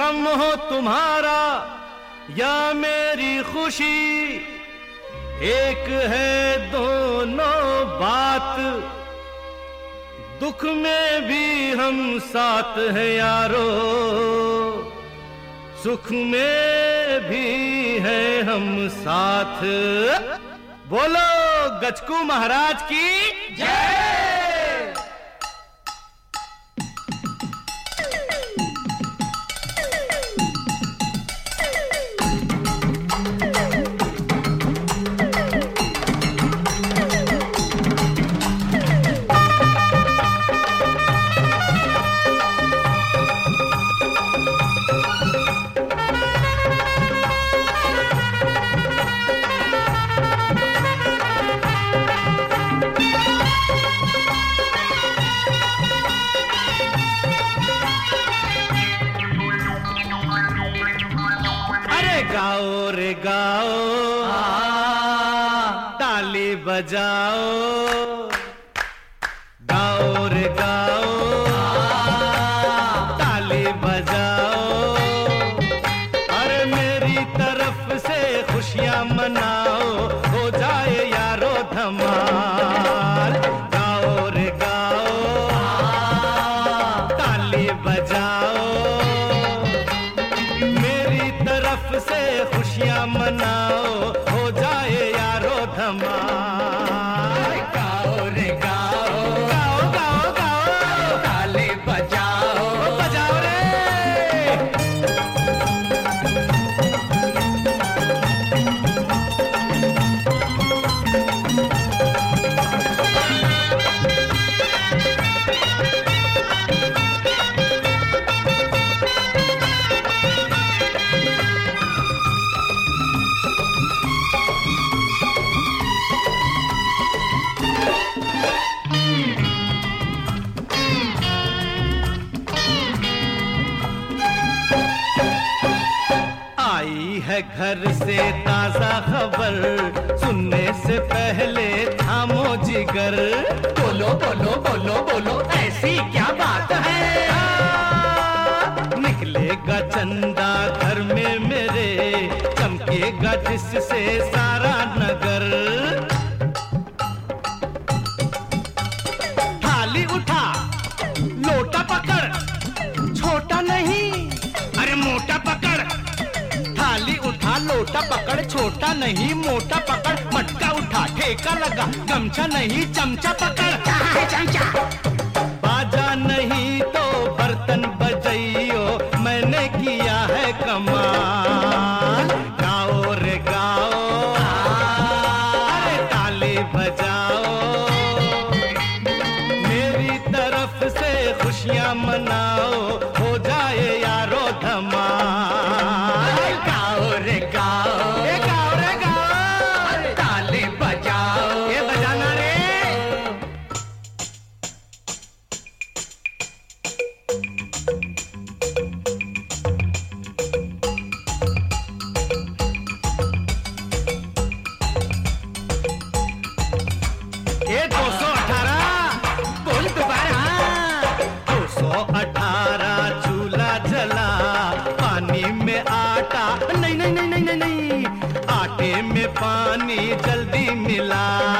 गम हो तुम्हारा या मेरी खुशी, एक है दोनों बात। दुख में भी हम साथ हैं यारो, सुख में भी है हम साथ। बोलो गचकू महाराज की जय। गाओ रे गाओ, ताली बजाओ। गाओ रे गाओ, ताली बजाओ। अरे मेरी तरफ से खुशियां मनाओ, हो जाए यारो धमाल। गाओ रे गाओ, ताली बजाओ। से खुशियां मनाओ, हो जाए यारो धमाल। गाओ रे गाओ, गाओ गाओ गाओ, ताली बजाओ, बजाओ रे। है घर से ताजा खबर, सुनने से पहले थामो जिगर। बोलो बोलो बोलो बोलो, ऐसी क्या बात है? निकलेगा चंदा घर में मेरे, चमकेगा जिससे सारा नगर। थाली उठा लोटा पकड़, छोटा नहीं अरे मोटा पकड़। थाली उठा लोटा पकड़, छोटा नहीं मोटा पकड़। मटका उठा ठेका लगा, गमछा नहीं चमचा पकड़। कहाँ है चमचा? बाजा नहीं तो बर्तन बजाइयो, मैंने किया है कमाल। गाओ रे गाओ, अरे ताली बजाओ। मेरी तरफ से खुशियां मनाओ, हो जाए यारो धमाल। गाओ रे गाओ, गाओ रे गाओ, ताली बजाओ। ये बजाना रे। ये 218 बोल दोबारा। 218 चूल्हा जला, पानी में आटा नहीं नहीं नहीं नहीं नहीं नहीं, आटे में पानी जल्दी मिला।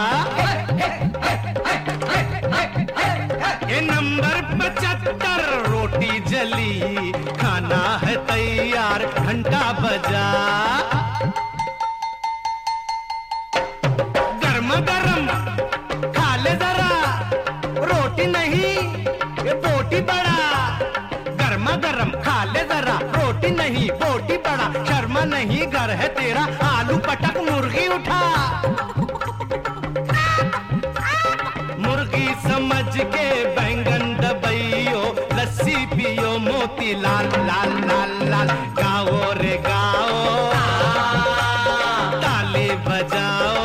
ये नंबर 75 रोटी जली, खाना है तैयार घंटा बजा। गर्मा गर्म खा ले जरा, रोटी नहीं ये बोटी बड़ा। गर्मा गर्म खा ले जरा, रोटी नहीं बोटी बड़ा। शर्मा नहीं घर है तेरा, आलू पटक मुर्गी उठा। मुर्गी समझ के बैंगन दबाइयो, लस्सी पियो मोती लाल लाल लाल लाल। गाओ रे गाओ, ताली बजाओ।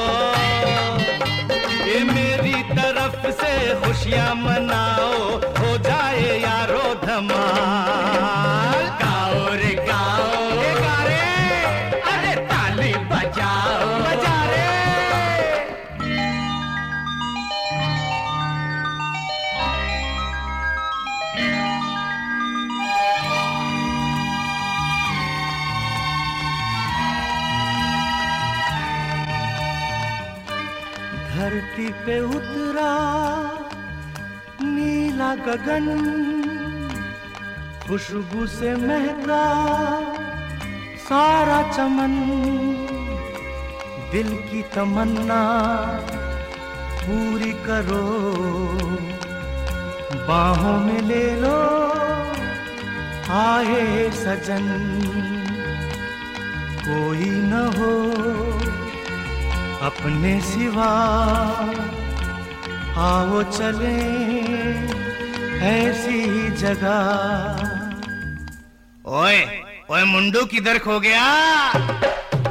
ये मेरी तरफ से खुशियां मनाओ, हो जाए यारो धमाल। गाओ रे गाओ, गा रे, अरे ताली बजाओ, बजा रे। धरती पे उतरा नीला गगन, खुशबू से महका सारा चमन, दिल की तमन्ना पूरी करो, बाहों में ले लो आए सजन, कोई न हो अपने सिवा, आओ चले ऐसी जगह। ओए ओए मुंडू किधर खो गया?